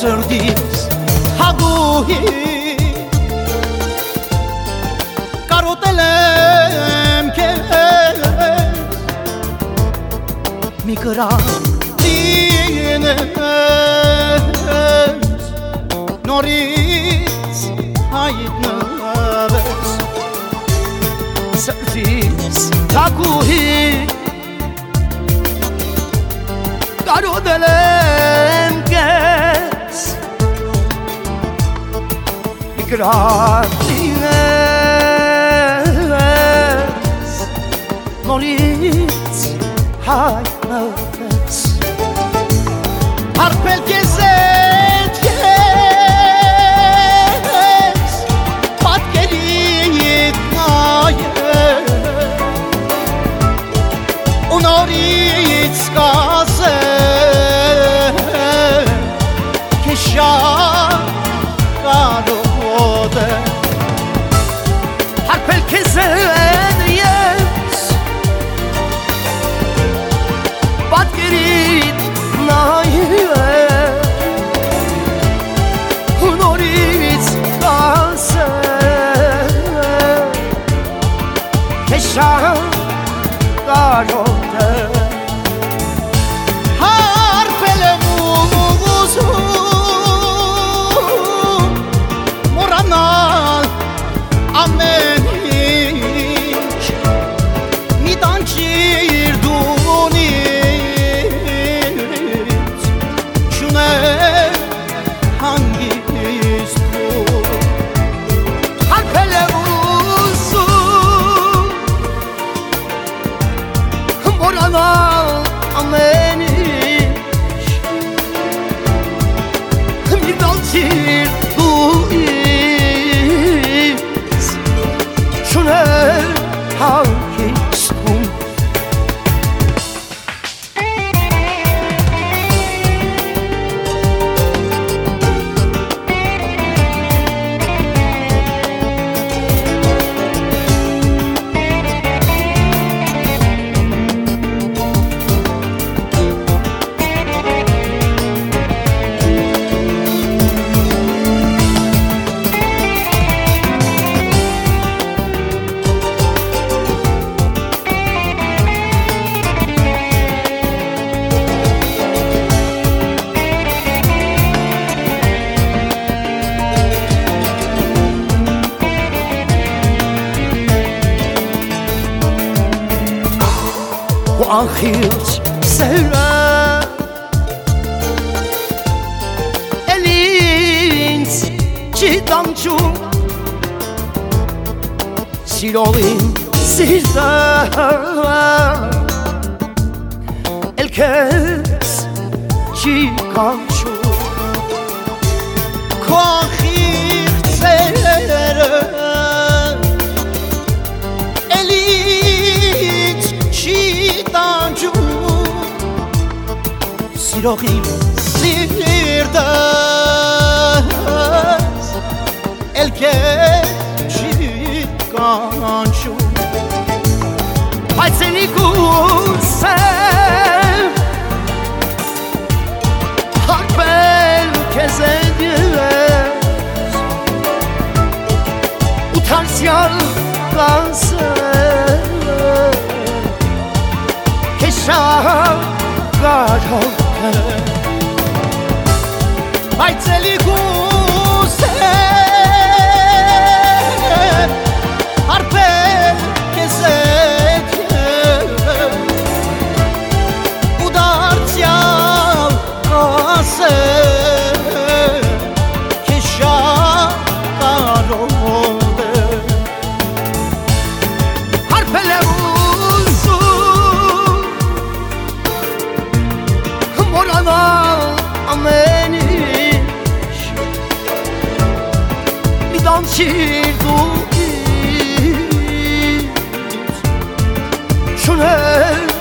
սրտից հագուհի կարոտել եմ քեզ մի կրակ դինես նորից հայտնվես սրտից հագուհի կարոտել եմ քեզ մի կրակ դինես նորից հայտնվես հարբել քեզ հետ քեզ պատկերիդ նայել ու նորից կասել քեզ շատ կարոտ է հարբել քեզ հետ ես պատկերիդ նայել ու նորից կասել քեզ շատ կարոտ է հարբել եմ ուզում մոռանալ ամեն ինչ մի տանջիր դունից չունեմ հանգիստ հարբել եմ ուզում մոռանալ ամեն ինչ մի տանջիր դունից չունեմ հանգիստ անխիղճ սերը էլ ինձ չի տանջում սիրով իմ սիրտը էլ քեզ չի կանչում քո անխիղճ սերը սիրող իմ սիրտս էլ քեզ չի կանչում բայց էլի կուզեմ հարբել քեզ հետ ես ու թարսյալ կասել քեզ շատ կարոտ բայց էլի կուզեմ հարբել քեզ հետ ու դարձյալ կասել քեզ շատ կարոտ է հարբել եմ ուզում մոռանալ ամեն ինչ մի տանջիր դու ինձ չունեմ